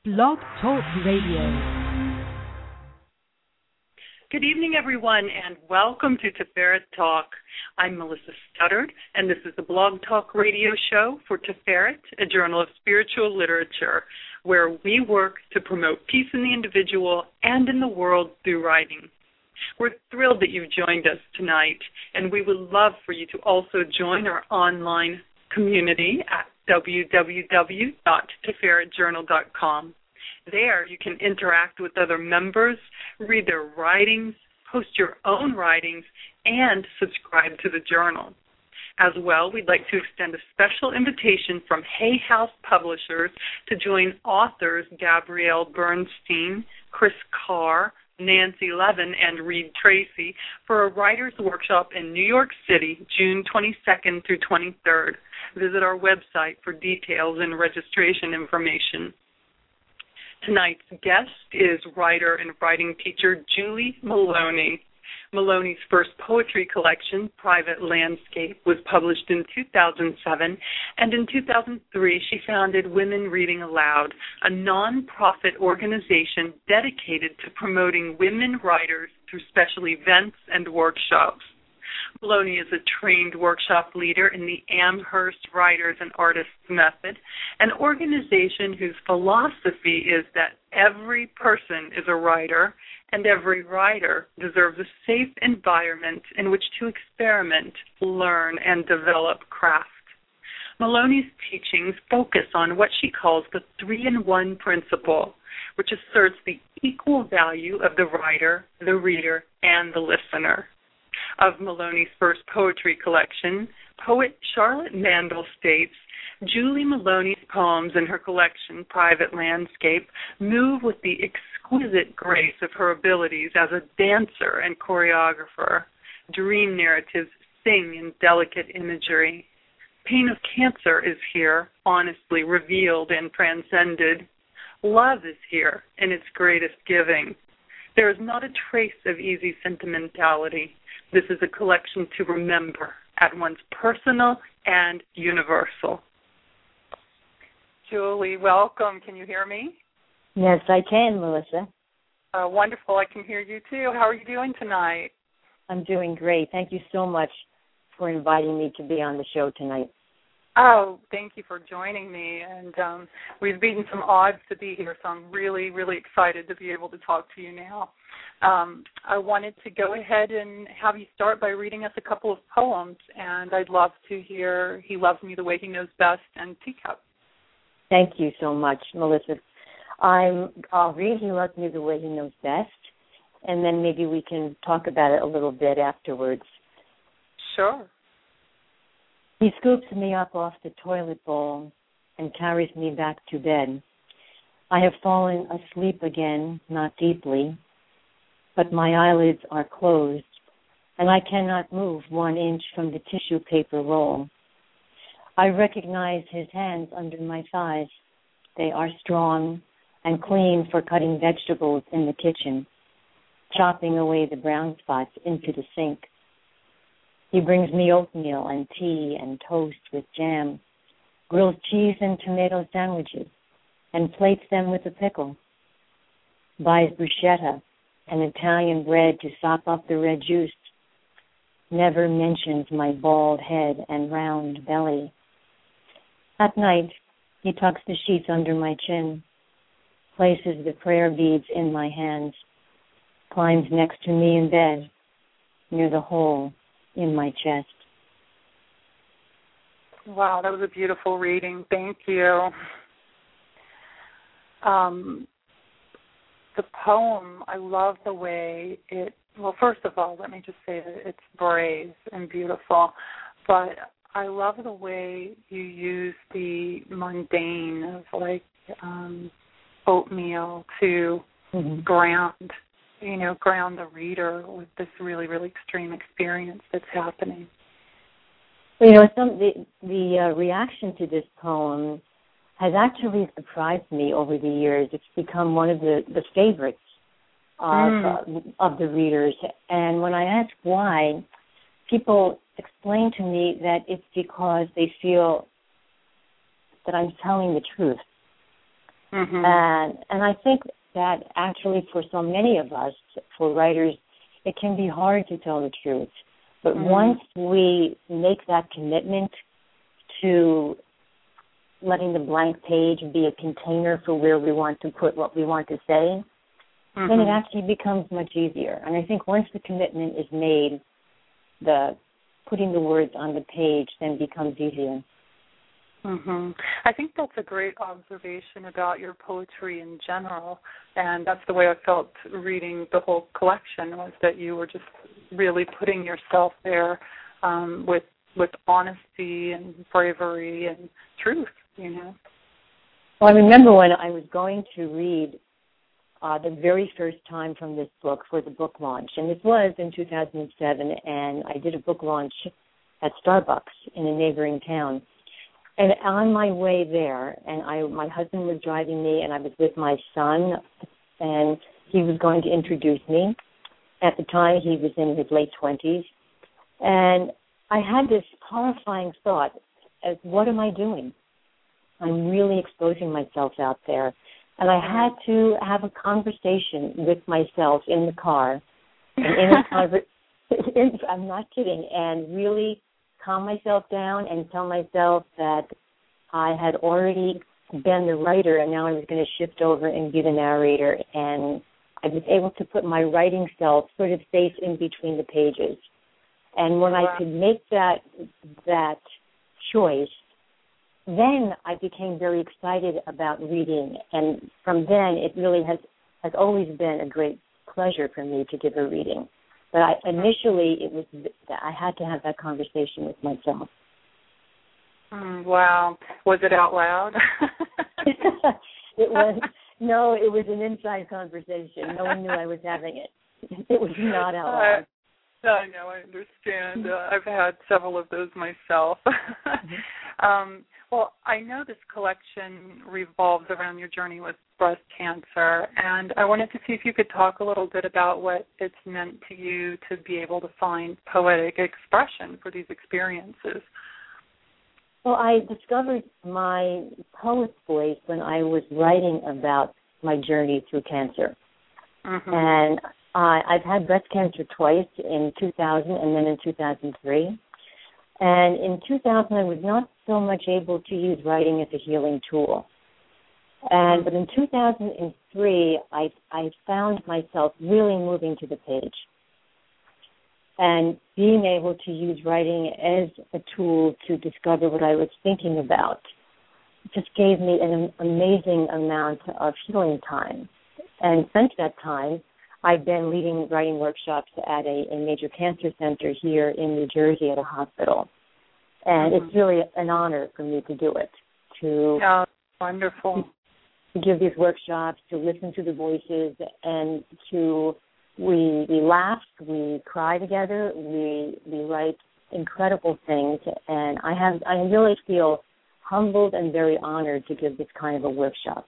Blog Talk Radio. Good evening, everyone, and welcome to Tiferet Talk. I'm Melissa Studdard, and this is the Blog Talk Radio show for Tiferet, a journal of spiritual literature, where we work to promote peace in the individual and in the world through writing. We're thrilled that you've joined us tonight, and we would love for you to also join our online community at www.tiferetjournal.com. There you can interact with other members, read their writings, post your own writings, and subscribe to the journal. As well, we'd like to extend a special invitation from Hay House Publishers to join authors Gabrielle Bernstein, Chris Carr, Nancy Levin, and Reed Tracy for a writer's workshop in New York City, June 22nd through 23rd. Visit our website for details and registration information. Tonight's guest is writer and writing teacher Julie Maloney. Maloney's first poetry collection, Private Landscape, was published in 2007, and in 2003 she founded Women Reading Aloud, a non-profit organization dedicated to promoting women writers through special events and workshops. Maloney is a trained workshop leader in the Amherst Writers and Artists Method, an organization whose philosophy is that every person is a writer and every writer deserves a safe environment in which to experiment, learn, and develop craft. Maloney's teachings focus on what she calls the 3-in-1 principle, which asserts the equal value of the writer, the reader, and the listener. Of Maloney's first poetry collection, poet Charlotte Mandel states, Julie Maloney's poems in her collection, Private Landscape, move with the exquisite grace of her abilities as a dancer and choreographer. Dream narratives sing in delicate imagery. Pain of cancer is here, honestly revealed and transcended. Love is here in its greatest giving. There is not a trace of easy sentimentality. This is a collection to remember, at once personal and universal. Julie, welcome. Can you hear me? Yes, I can, Melissa. Wonderful. I can hear you, too. How are you doing tonight? I'm doing great. Thank you so much for inviting me to be on the show tonight. Oh, thank you for joining me. And we've beaten some odds to be here, so I'm really, really excited to be able to talk to you now. I wanted to go ahead and have you start by reading us a couple of poems, and I'd love to hear He Loves Me the Way He Knows Best and Teacup. Thank you so much, Melissa. I'll read He Loves Me the Way He Knows Best, and then maybe we can talk about it a little bit afterwards. Sure. He scoops me up off the toilet bowl and carries me back to bed. I have fallen asleep again, not deeply, but my eyelids are closed, and I cannot move 1 inch from the tissue paper roll. I recognize his hands under my thighs. They are strong and clean for cutting vegetables in the kitchen, chopping away the brown spots into the sink. He brings me oatmeal and tea and toast with jam, grills cheese and tomato sandwiches, and plates them with a pickle. Buys bruschetta and Italian bread to sop up the red juice. Never mentions my bald head and round belly. At night, he tucks the sheets under my chin, places the prayer beads in my hands, climbs next to me in bed, near the hole in my chest. Wow, that was a beautiful reading. Thank you. The poem, I love the way it, well, first of all, let me just say that it's brave and beautiful, but I love the way you use the mundane of like oatmeal to ground the reader with this really, really extreme experience that's happening. You know, the reaction to this poem has actually surprised me over the years. It's become one of the favorites of the readers. And when I ask why, people explain to me that it's because they feel that I'm telling the truth. And I think that actually for so many of us, for writers, it can be hard to tell the truth. But once we make that commitment to letting the blank page be a container for where we want to put what we want to say, then it actually becomes much easier. And I think once the commitment is made, the putting the words on the page then becomes easier. I think that's a great observation about your poetry in general, and that's the way I felt reading the whole collection, was that you were just really putting yourself there with honesty and bravery and truth, you know. Well, I remember when I was going to read the very first time from this book for the book launch, and this was in 2007, and I did a book launch at Starbucks in a neighboring town. And on my way there, and my husband was driving me, and I was with my son, and he was going to introduce me. At the time, he was in his late 20s. And I had this horrifying thought, as what am I doing? I'm really exposing myself out there. And I had to have a conversation with myself in the car. And I'm not kidding, and really calm myself down and tell myself that I had already been the writer and now I was going to shift over and be the narrator, and I was able to put my writing self sort of safe in between the pages. And when I could make that choice, then I became very excited about reading, and from then it really has always been a great pleasure for me to give a reading. But initially, I had to have that conversation with myself. Wow. Was it out loud? It was an inside conversation. No one knew I was having it. It was not out loud. I know, I understand. I've had several of those myself. Well, I know this collection revolves around your journey with breast cancer, and I wanted to see if you could talk a little bit about what it's meant to you to be able to find poetic expression for these experiences. Well, I discovered my poet's voice when I was writing about my journey through cancer. And I've had breast cancer twice, in 2000 and then in 2003. And in 2000, I was not so much able to use writing as a healing tool. But in 2003, I found myself really moving to the page and being able to use writing as a tool to discover what I was thinking about. It just gave me an amazing amount of healing time. And since that time, I've been leading writing workshops at a major cancer center here in New Jersey at a hospital. And it's really an honor for me to do it, wonderful. To give these workshops, to listen to the voices, and we laugh, we cry together, we write incredible things, and I really feel humbled and very honored to give this kind of a workshop.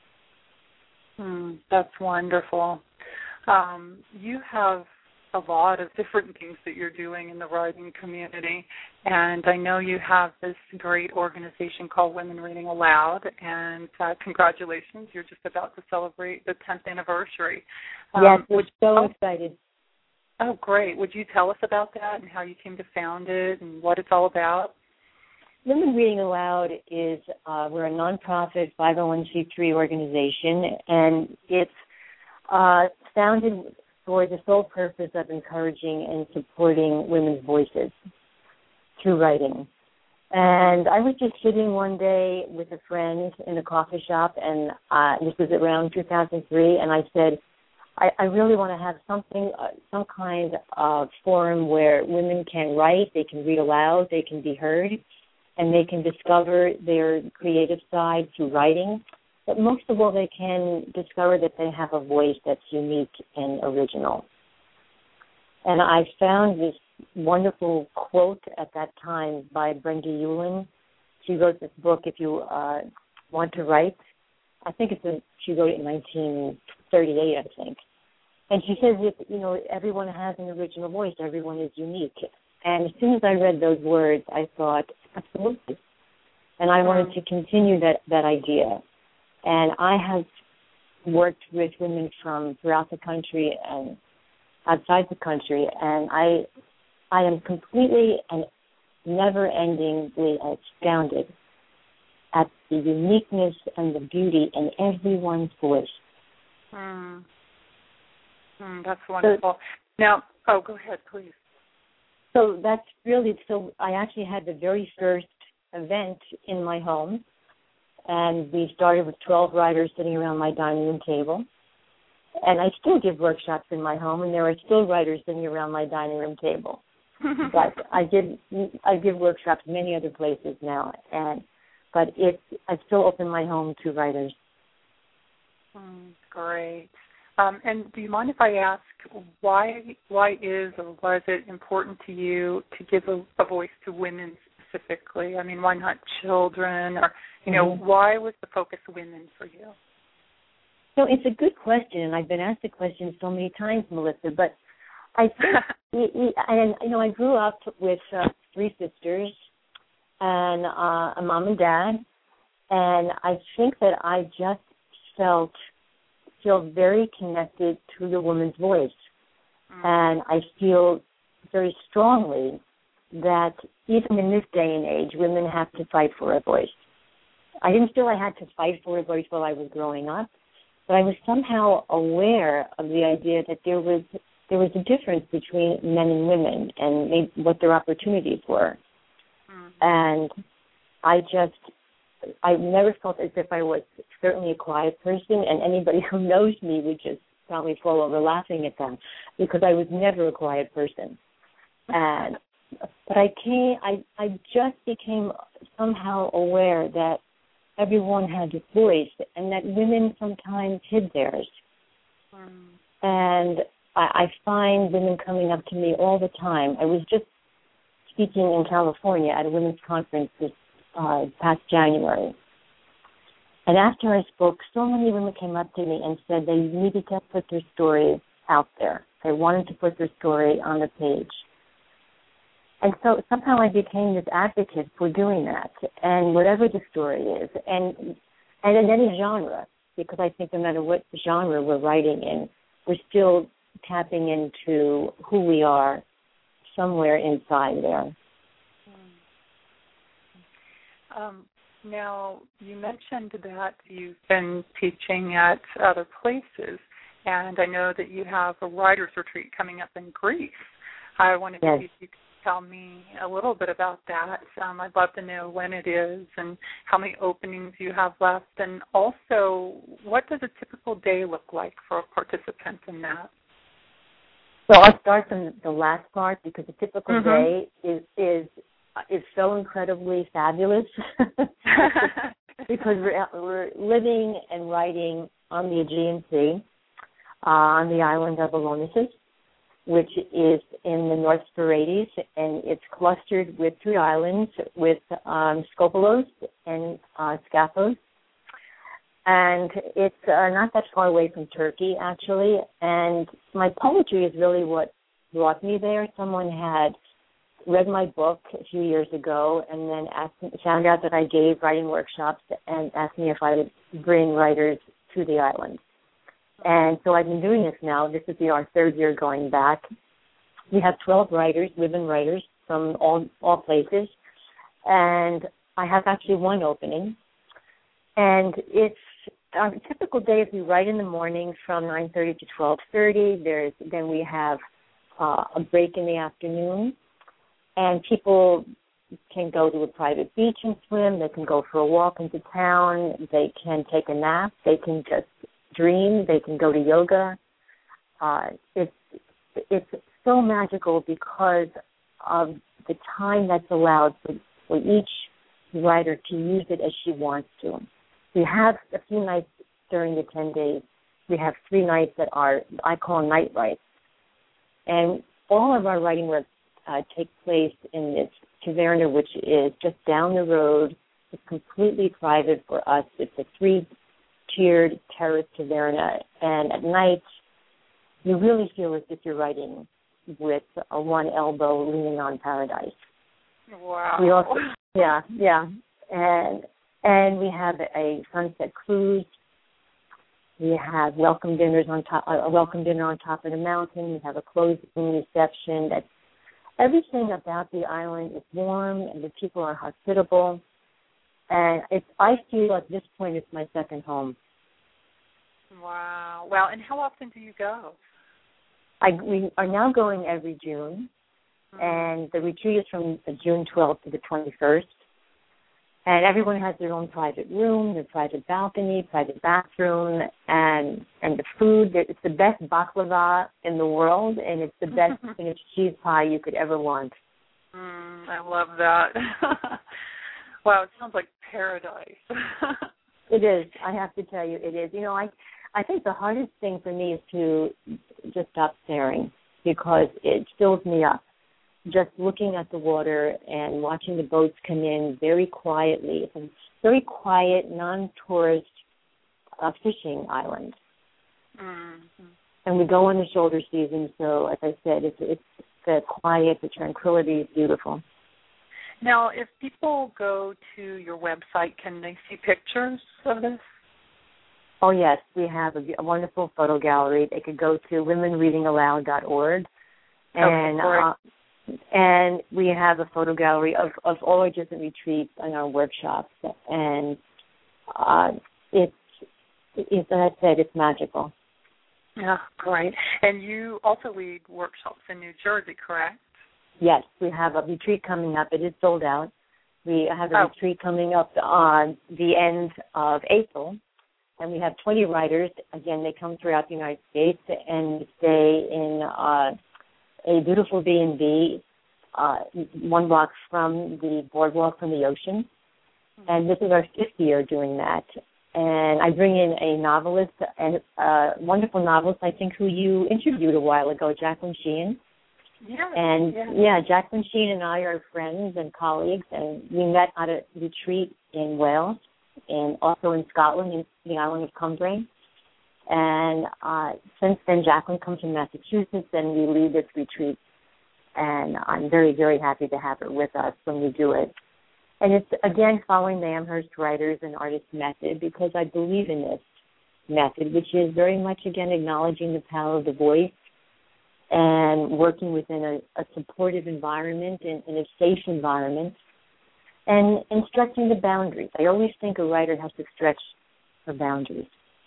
That's wonderful. You have a lot of different things that you're doing in the writing community, and I know you have this great organization called Women Reading Aloud, and congratulations, you're just about to celebrate the 10th anniversary. Yes, we're so excited. Oh, great. Would you tell us about that and how you came to found it and what it's all about? Women Reading Aloud is, we're a nonprofit 501c3 organization, and it's founded for the sole purpose of encouraging and supporting women's voices through writing. And I was just sitting one day with a friend in a coffee shop, and this was around 2003, and I said, I really want to have some kind of forum where women can write, they can read aloud, they can be heard, and they can discover their creative side through writing. But most of all, they can discover that they have a voice that's unique and original. And I found this wonderful quote at that time by Brenda Ullin. She wrote this book, If You Want to Write. I think she wrote it in 1938, I think. And she says, everyone has an original voice. Everyone is unique. And as soon as I read those words, I thought, absolutely. And I wanted to continue that idea. And I have worked with women from throughout the country and outside the country, and I am completely and never-endingly astounded at the uniqueness and the beauty in everyone's voice. That's wonderful. Now, go ahead, please. So that's really, I actually had the very first event in my home, and we started with 12 writers sitting around my dining room table. And I still give workshops in my home, and there are still writers sitting around my dining room table. But I give workshops many other places now, but I still open my home to writers. Great. And do you mind if I ask why is or was it important to you to give a voice to women specifically? I mean, why not children? Or why was the focus women for you? So it's a good question, and I've been asked the question so many times, Melissa. But I think, I grew up with 3 sisters and a mom and dad, and I think that I just feel very connected to the woman's voice, and I feel very strongly that even in this day and age, women have to fight for a voice. I didn't feel I had to fight for a voice while I was growing up, but I was somehow aware of the idea that there was a difference between men and women and maybe what their opportunities were. And I never felt as if I was certainly a quiet person, and anybody who knows me would just probably fall over laughing at them because I was never a quiet person. But I just became somehow aware that everyone had a voice and that women sometimes hid theirs. And I find women coming up to me all the time. I was just speaking in California at a women's conference this past January. And after I spoke, so many women came up to me and said they needed to put their stories out there. They wanted to put their story on the page. And so somehow I became this advocate for doing that, and whatever the story is, and in any genre, because I think no matter what genre we're writing in, we're still tapping into who we are somewhere inside there. Now, you mentioned that you've been teaching at other places, and I know that you have a writer's retreat coming up in Greece. I wanted to see if you could tell me a little bit about that. I'd love to know when it is and how many openings you have left, and also what does a typical day look like for a participant in that? So I'll start from the last part because a typical day is so incredibly fabulous because we're living and writing on the Aegean Sea, on the island of Elonisis, which is in the North Sporades, and it's clustered with 3 islands with Skopelos and Scaphos. And it's not that far away from Turkey, actually. And my poetry is really what brought me there. Someone had read my book a few years ago and then found out that I gave writing workshops and asked me if I would bring writers to the island. And so I've been doing this now. This is our 3rd year going back. We have 12 writers, women writers from all places. And I have actually 1 opening. And it's our typical day is we write in the morning from 9:30 to 12:30. Then we have a break in the afternoon. And people can go to a private beach and swim. They can go for a walk into town. They can take a nap. They can just dream. They can go to yoga. It's so magical because of the time that's allowed for each writer to use it as she wants to. We have a few nights during the 10 days. We have 3 nights that I call night writes. And all of our writing work take place in this taverna, which is just down the road. It's completely private for us. It's a 3-tiered terrace taverna. And at night, you really feel as if you're writing with one elbow leaning on paradise. Wow. We also, yeah. And And we have a sunset cruise. We have welcome dinners on top, a welcome dinner on top of the mountain. We have a closing reception. That's everything about the island is warm, and the people are hospitable. And I feel at this point it's my second home. Wow. Well, and how often do you go? We are now going every June, and the retreat is from June 12th to the 21st. And everyone has their own private room, their private balcony, private bathroom, and the food. It's the best baklava in the world, and it's the best spinach cheese pie you could ever want. I love that. Wow, it sounds like paradise. It is. I have to tell you, it is. You know, I think the hardest thing for me is to just stop staring, because it fills me up. Just looking at the water and watching the boats come in very quietly. It's a very quiet, non-tourist fishing island. Mm-hmm. And we go in the shoulder season, so as I said, it's the quiet, the tranquility is beautiful. Now, if people go to your website, can they see pictures of this? Oh, yes. We have a wonderful photo gallery. They could go to womenreadingaloud.org. And we have a photo gallery of all our different retreats and our workshops. And it's as I said, it's magical. Yeah, great. And you also lead workshops in New Jersey, correct? Yes, we have a retreat coming up. It is sold out. We have a retreat coming up on the end of April. And we have 20 writers. Again, they come throughout the United States and stay in a beautiful B&B, 1 block from the boardwalk from the ocean. And this is our 5th year doing that. And I bring in a novelist, and a wonderful novelist, I think, who you interviewed a while ago, Jacqueline Sheehan. Yeah. And, Jacqueline Sheehan and I are friends and colleagues, and we met at a retreat in Wales and also in Scotland, in the island of Cumbrae. And since then, Jacqueline comes from Massachusetts, and we lead this retreat. And I'm very, very happy to have her with us when we do it. And it's, again, following the Amherst Writers and Artists method, because I believe in this method, which is very much, again, acknowledging the power of the voice and working within a supportive environment and in a safe environment and stretching the boundaries. I always think a writer has to stretch her boundaries.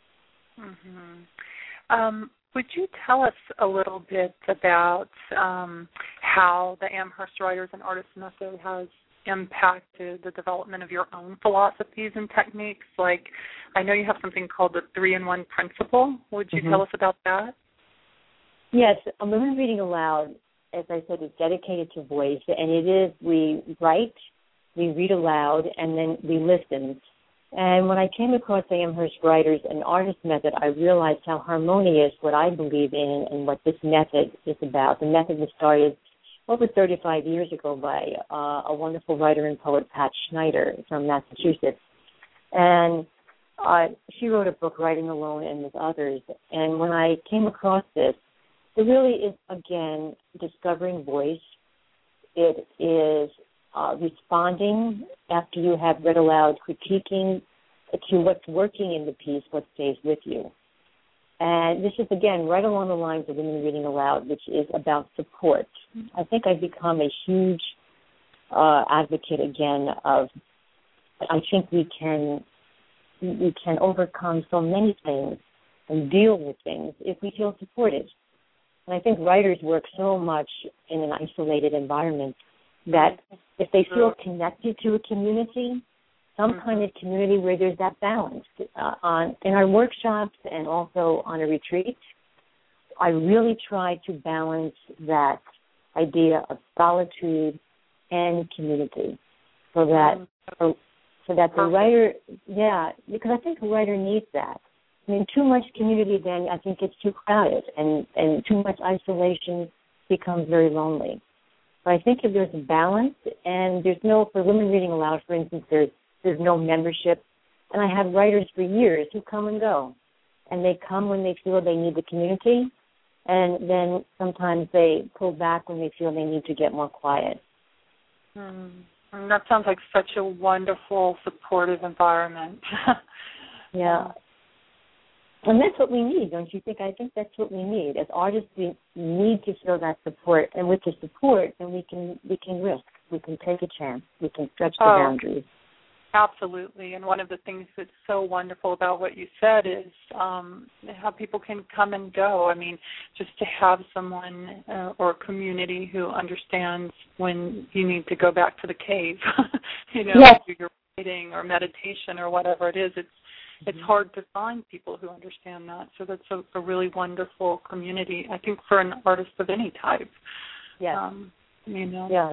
Mm-hmm. Would you tell us a little bit about how the Amherst Writers and Artists method has impacted the development of your own philosophies and techniques? Like, I know you have something called the 3-in-1 principle. Would you tell us about that? Yes, Women Reading Aloud, as I said, is dedicated to voice, and it is, we write, we read aloud, and then we listen. And when I came across the Amherst Writers and Artists method, I realized how harmonious what I believe in and what this method is about. The method was started over 35 years ago by a wonderful writer and poet, Pat Schneider, from Massachusetts. And she wrote a book, Writing Alone and with Others. And when I came across this, it really is, again, discovering voice. It is responding after you have read aloud, critiquing to what's working in the piece, what stays with you. And this is, again, right along the lines of Women Reading Aloud, which is about support. I think I've become a huge advocate, again, of I think we can overcome so many things and deal with things if we feel supported. And I think writers work so much in an isolated environment that if they feel connected to a community, some kind of community where there's that balance. In our workshops and also on a retreat, I really try to balance that idea of solitude and community so that the writer, because I think a writer needs that. I mean, too much community then I think gets too crowded, and too much isolation becomes very lonely. But I think if there's a balance, and there's no, for Women Reading Aloud, for instance, there's no membership. And I have writers for years who come and go. And they come when they feel they need the community, and then sometimes they pull back when they feel they need to get more quiet. And that sounds like such a wonderful, supportive environment. Yeah. And that's what we need, don't you think? I think that's what we need. As artists, we need to feel that support. And with the support, then we can risk. We can take a chance. We can stretch the boundaries. Absolutely. And one of the things that's so wonderful about what you said is how people can come and go. I mean, just to have someone or a community who understands when you need to go back to the cave, Yes. do your writing or meditation or whatever it is. It's hard to find people who understand that. So that's a really wonderful community, I think, for an artist of any type. Yes. Yeah.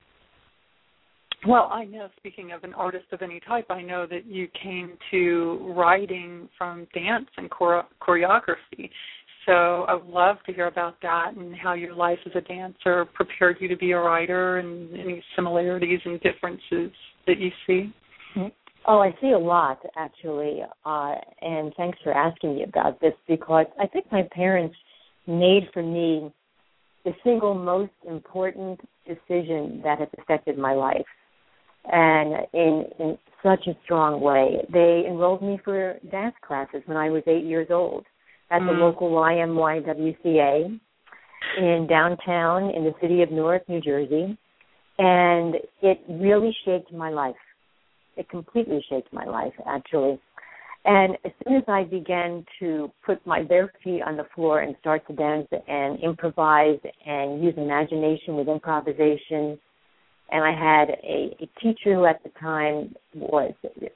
Well, I know, speaking of an artist of any type, I know that you came to writing from dance and choreography. So I would love to hear about that and how your life as a dancer prepared you to be a writer and any similarities and differences that you see. Oh, I see a lot, actually, and thanks for asking me about this, because I think my parents made for me the single most important decision that has affected my life, and in such a strong way. They enrolled me for dance classes when I was 8 years old at the local YMYWCA in downtown in the city of Newark, New Jersey, and it really shaped my life. It completely shaped my life, actually. And as soon as I began to put my bare feet on the floor and start to dance and improvise and use imagination with improvisation, and I had a teacher who at the time was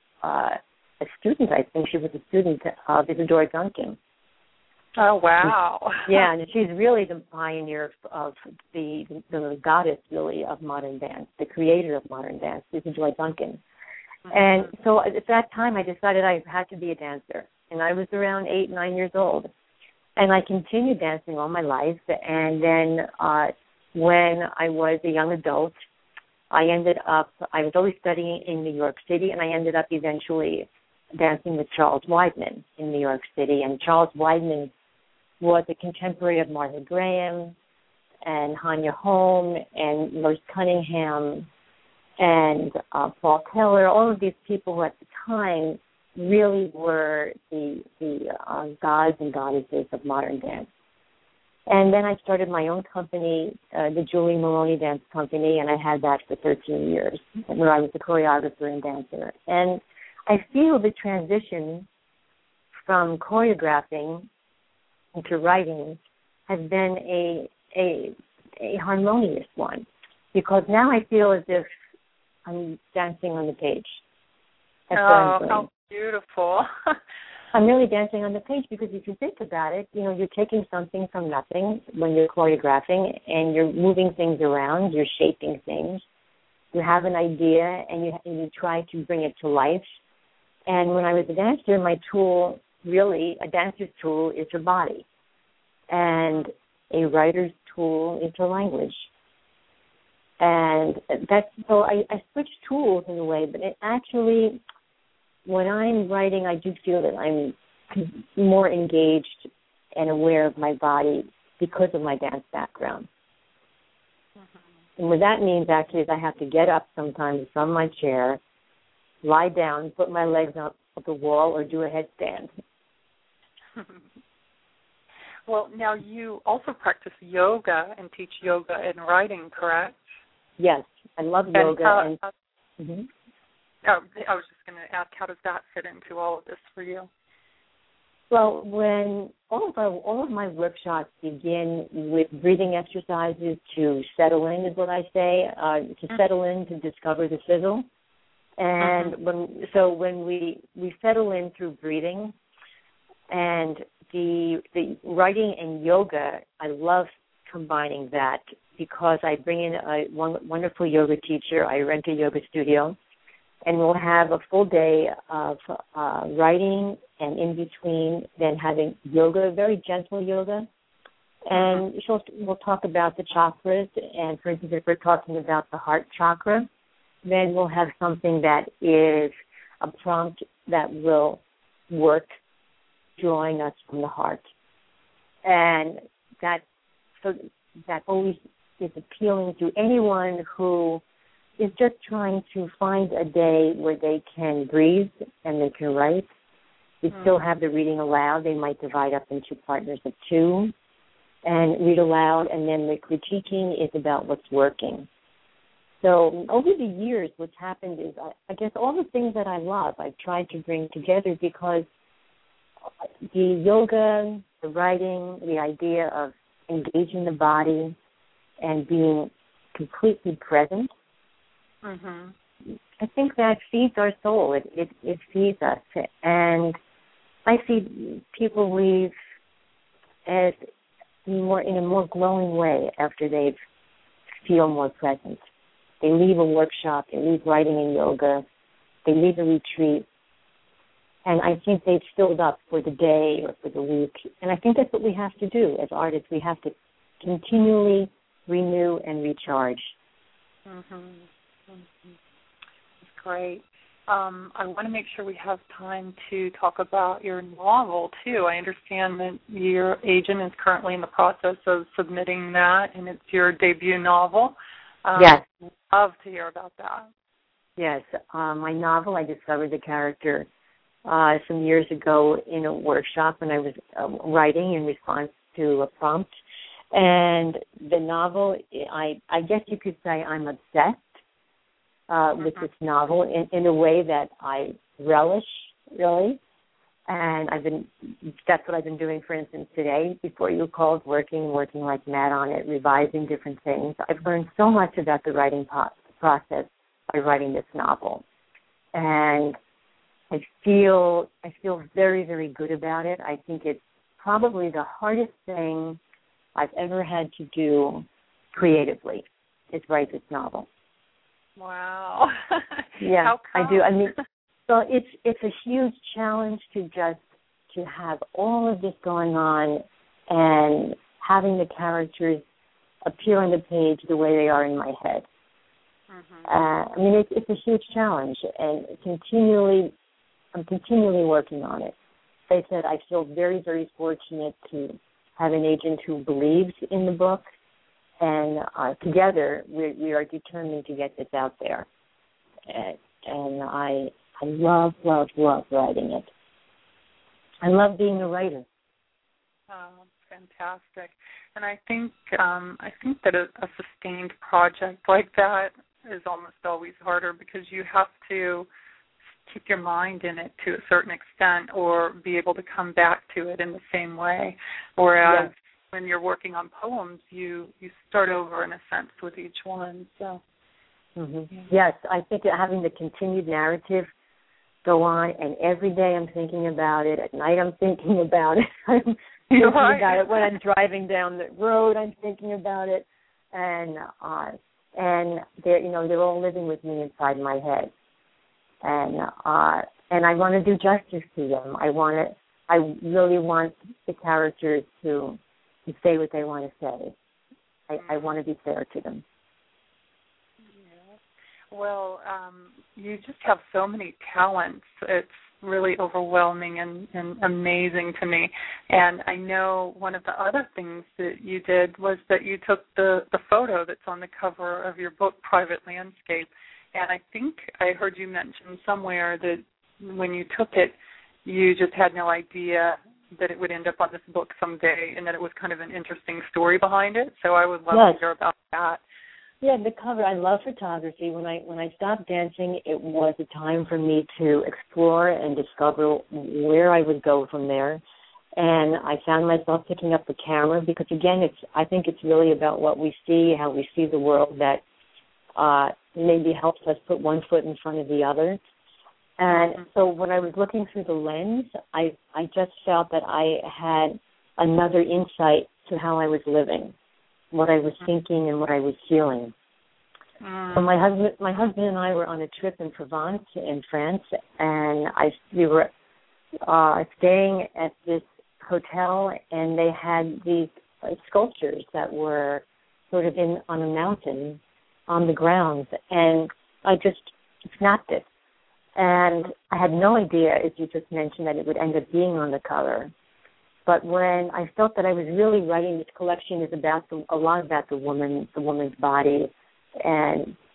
a student, I think. She was a student of Isadora Duncan. Oh, wow. Yeah, and she's really the pioneer of the goddess, really, of modern dance, the creator of modern dance, Isadora Duncan. And so at that time, I decided I had to be a dancer. And I was around 8, 9 years old. And I continued dancing all my life. And then when I was a young adult, I was always studying in New York City, and I ended up eventually dancing with Charles Weidman in New York City. And Charles Weidman was a contemporary of Martha Graham and Hanya Holm and Merce Cunningham and Paul Taylor, all of these people who at the time really were the gods and goddesses of modern dance. And then I started my own company, the Julie Maloney Dance Company, and I had that for 13 years, where I was a choreographer and dancer. And I feel the transition from choreographing into writing has been a harmonious one, because now I feel as if I'm dancing on the page. That's how beautiful. I'm really dancing on the page, because if you think about it, you're taking something from nothing when you're choreographing, and you're moving things around, you're shaping things. You have an idea, and you try to bring it to life. And when I was a dancer, my tool, really, a dancer's tool is her body. And a writer's tool is her language. And so I switch tools in a way, but it actually, when I'm writing, I do feel that I'm more engaged and aware of my body because of my dance background. And what that means actually is I have to get up sometimes from my chair, lie down, put my legs up the wall, or do a headstand. Well, now you also practice yoga and teach yoga and writing, correct? Yes, I love yoga. I was just going to ask, how does that fit into all of this for you? Well, when all of my workshops begin with breathing exercises to settle in, is what I say, to settle in, to discover the sizzle. And when we settle in through breathing, and the writing and yoga, I love combining that, because I bring in a wonderful yoga teacher. I rent a yoga studio, and we'll have a full day of writing, and in between then having yoga, very gentle yoga. And we'll talk about the chakras, and for instance, if we're talking about the heart chakra, then we'll have something that is a prompt that will work, drawing us from the heart. And that always is appealing to anyone who is just trying to find a day where they can breathe and they can write. We still have the reading aloud. They might divide up into partners of two and read aloud, and then the critiquing is about what's working. So over the years, what's happened is, I guess all the things that I love, I've tried to bring together, because the yoga, the writing, the idea of engaging the body and being completely present, I think that feeds our soul. It feeds us. And I see people leave as in a more glowing way after they feel more present. They leave a workshop, they leave writing and yoga, they leave a retreat, and I think they've filled up for the day or for the week. And I think that's what we have to do as artists. We have to continually renew and recharge. That's great. I want to make sure we have time to talk about your novel, too. I understand that your agent is currently in the process of submitting that, and it's your debut novel. Yes. I'd love to hear about that. Yes. My novel, I discovered the character some years ago in a workshop when I was writing in response to a prompt. And the novel, I guess you could say I'm obsessed with this novel in a way that I relish, really. And that's what I've been doing, for instance, today, before you called, working like mad on it, revising different things. I've learned so much about the writing process by writing this novel. And I feel very, very good about it. I think it's probably the hardest thing I've ever had to do creatively is write this novel. Wow. Yeah, How come? I do. I mean, so it's a huge challenge to have all of this going on and having the characters appear on the page the way they are in my head. I mean, it's a huge challenge, and I'm continually working on it. As I said, I feel very, very fortunate to have an agent who believes in the book, and together we are determined to get this out there. And I love, love, love writing it. I love being a writer. Oh, fantastic! And I think that a sustained project like that is almost always harder, because you have to keep your mind in it to a certain extent, or be able to come back to it in the same way. Whereas when you're working on poems, you start over in a sense with each one. So. Yes, I think that having the continued narrative go on, and every day I'm thinking about it. At night I'm thinking about it. I'm thinking about it when I'm driving down the road. I'm thinking about it, and they're all living with me inside my head, and I want to do justice to them. I really want the characters to say what they want to say. I want to be fair to them. Well, you just have so many talents. It's really overwhelming and amazing to me. And I know one of the other things that you did was that you took the photo that's on the cover of your book, Private Landscape. And I think I heard you mention somewhere that when you took it, you just had no idea that it would end up on this book someday, and that it was kind of an interesting story behind it. So I would love to hear about that. Yeah, the cover. I love photography. When I stopped dancing, it was a time for me to explore and discover where I would go from there. And I found myself picking up the camera because, again, I think it's really about what we see, how we see the world, that maybe helps us put one foot in front of the other. And so when I was looking through the lens, I just felt that I had another insight to how I was living, what I was thinking and what I was feeling. So my husband and I were on a trip in Provence in France, and we were staying at this hotel, and they had these sculptures that were sort of on a mountain on the grounds, and I just snapped it. And I had no idea, as you just mentioned, that it would end up being on the cover. But when I felt that I was really writing this collection is a lot about the woman's body, and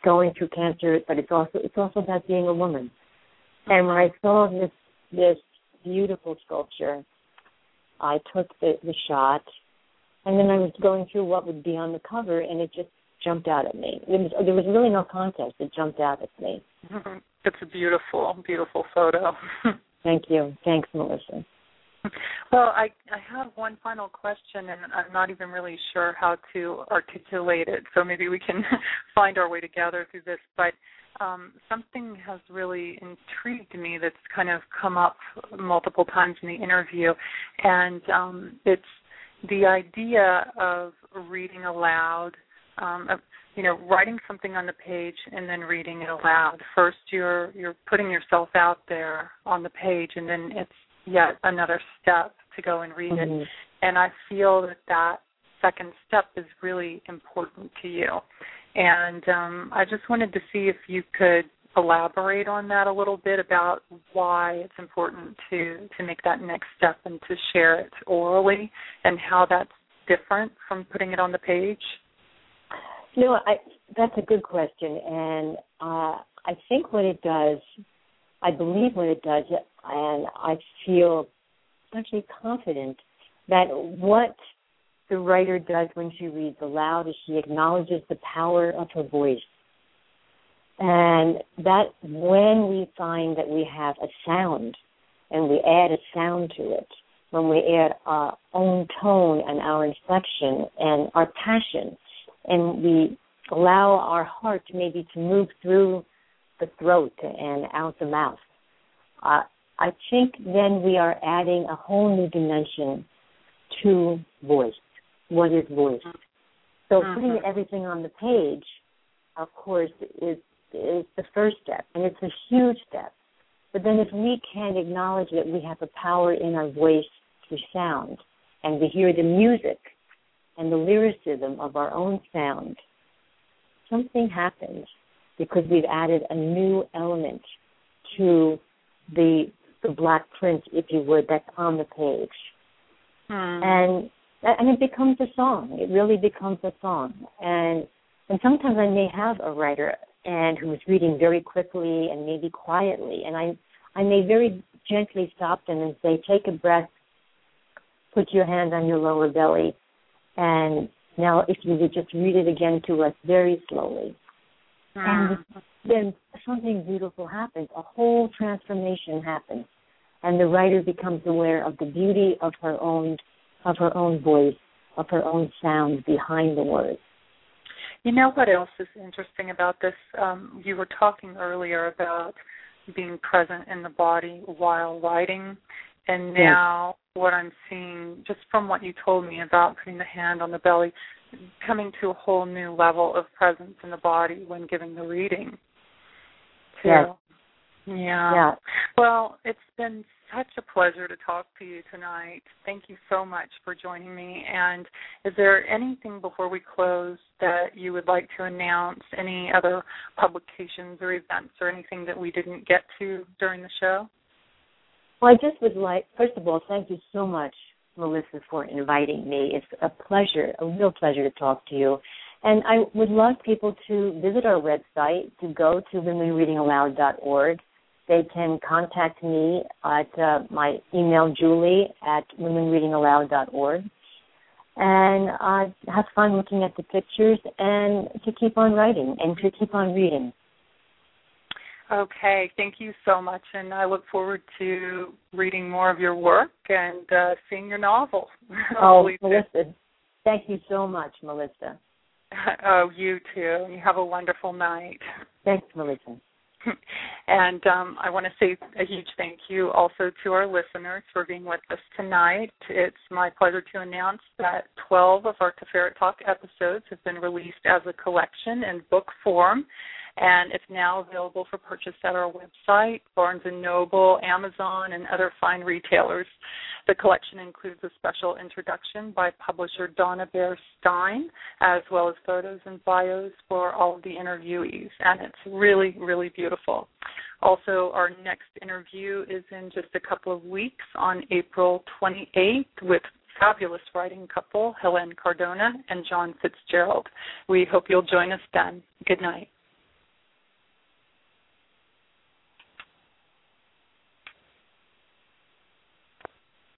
going through cancer, but it's also about being a woman. And when I saw this beautiful sculpture, I took the shot, and then I was going through what would be on the cover, and it just jumped out at me. There was really no contest. It jumped out at me. It's a beautiful, beautiful photo. Thank you. Thanks, Melissa. Well, I have one final question, and I'm not even really sure how to articulate it, so maybe we can find our way together through this. But something has really intrigued me that's kind of come up multiple times in the interview, and it's the idea of reading aloud, writing something on the page and then reading it aloud. First, you're putting yourself out there on the page, and then it's yet another step to go and read it. And I feel that second step is really important to you. And I just wanted to see if you could elaborate on that a little bit about why it's important to make that next step and to share it orally, and how that's different from putting it on the page. That's a good question, and I think what it does, I believe what it does, and I feel actually confident that what the writer does when she reads aloud is she acknowledges the power of her voice. And that when we find that we have a sound and we add a sound to it, when we add our own tone and our inflection and our passion, and we allow our heart maybe to move through the throat and out the mouth, I think then we are adding a whole new dimension to voice. What is voice? So putting everything on the page, of course, is the first step, and it's a huge step. But then if we can acknowledge that we have a power in our voice through sound, and we hear the music and the lyricism of our own sound, something happens because we've added a new element to the black print, if you would, that's on the page. And it becomes a song. It really becomes a song. And sometimes I may have a writer who is reading very quickly and maybe quietly, and I may very gently stop them and say, take a breath, put your hand on your lower belly, and now if you would just read it again to us very slowly. And then something beautiful happens. A whole transformation happens, and the writer becomes aware of the beauty of her own voice, of her own sound behind the words. You know what else is interesting about this? You were talking earlier about being present in the body while writing, and now what I'm seeing, just from what you told me about putting the hand on the belly, coming to a whole new level of presence in the body when giving the reading, too. Yes. Yeah. Well, it's been such a pleasure to talk to you tonight. Thank you so much for joining me. And is there anything before we close that you would like to announce, any other publications or events or anything that we didn't get to during the show? Well, I just would like, first of all, thank you so much, Melissa, for inviting me. It's a pleasure, a real pleasure to talk to you. And I would love people to visit our website, to go to womenreadingaloud.org. They can contact me at my email, julie@womenreadingaloud.org. And have fun looking at the pictures and to keep on writing and to keep on reading. Okay, thank you so much, and I look forward to reading more of your work and seeing your novel. Oh, Melissa, thank you so much, Melissa. Oh, you too. You have a wonderful night. Thanks, Melissa. And I want to say a huge thank you also to our listeners for being with us tonight. It's my pleasure to announce that 12 of our Tiferet Talk episodes have been released as a collection in book form, and it's now available for purchase at our website, Barnes & Noble, Amazon, and other fine retailers. The collection includes a special introduction by publisher Donna Bear Stein, as well as photos and bios for all of the interviewees, and it's really, really beautiful. Also, our next interview is in just a couple of weeks on April 28th with fabulous writing couple Helen Cardona and John Fitzgerald. We hope you'll join us then. Good night.